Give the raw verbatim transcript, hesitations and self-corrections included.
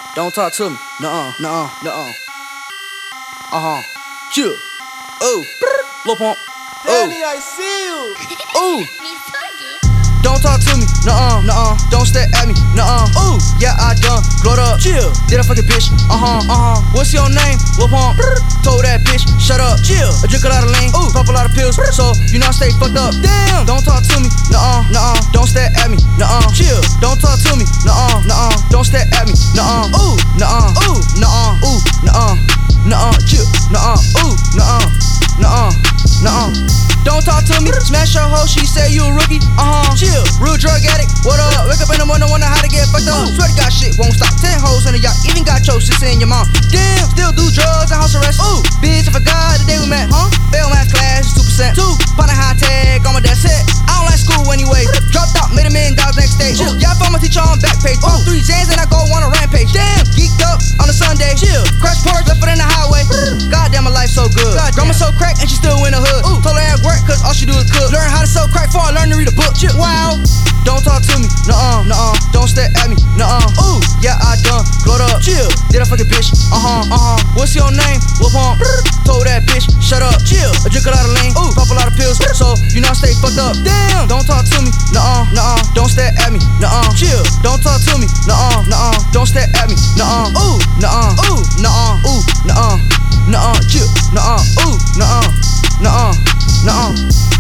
Don't talk to me. Nuh-uh, nuh-uh, nuh-uh. Uh-huh. Chill. Oh. Lil Pump. Danny, I see you. Ooh. Don't talk to me, nuh-uh, nuh-uh. Don't stare at me, nuh-uh. Ooh, yeah, I done glowed up. Chill. Did a fucking bitch, uh-huh, uh-huh. What's your name? Lil Pump. Told that bitch, shut up. Chill. I drink a lot of lean, ooh, pop a lot of pills, so you know I stay fucked up. Damn. Don't talk to me, nuh-uh, nuh-uh. Don't stare at me, nuh-uh. Chill. Don't talk to me, nuh-uh, nuh-uh. Don't stare at me, nuh-uh. Ooh, nuh-uh, ooh, nuh-uh, ooh, nuh-uh, nuh-uh, chill, nuh-uh, ooh, nuh-uh, nuh-uh, nuh-uh. Don't talk to me, smash your hoe, she say you a rookie, uh-huh. Chill, real drug addict, what up? Wake up in the morning, wonder how to get fucked up. Swear to God, shit won't stop. Ten hoes in the yacht, even got your sister in your mom. Damn, still do drugs and house arrest. Ooh, bitch, I forgot the day we met, huh? Fail math class, two percent. Two, pound high tech, on my dead set. I don't like school anyway. Dropped out, made a million dollars next day. Chill, y'all found my teacher on back page. Ooh, three Zans and I go on a rampage. Damn, geeked up on a Sunday. Chill, crash porch, left it in the highway. Goddamn, my life so good. Grandma so crack and she still in the hood. Ooh, told her at work, cause all she do is cook. Learn how to sell crack before I learn to read a book. Chill, wow. Don't talk to me, nuh-uh, nuh-uh. Don't stare at me, nuh-uh. Ooh, yeah, I done glowed up. Chill, did a fucking bitch, uh-huh, uh-huh. What's your name? Lil Pump. Told that bitch, shut up. Chill, I drink a lot of lean, ooh, pop a lot of pills, so you know I stay fucked up. Damn. Don't talk to me, nuh-uh, nuh-uh. Don't stare at me, nuh-uh. Chill, don't talk to me, nuh-uh, nuh-uh. Don't stare at me, nuh-uh. Ooh, nuh-uh, ooh, nuh-uh, ooh, nuh-uh, nuh-uh, chill, nuh-uh, ooh, nuh-uh, nuh-uh, nuh-uh.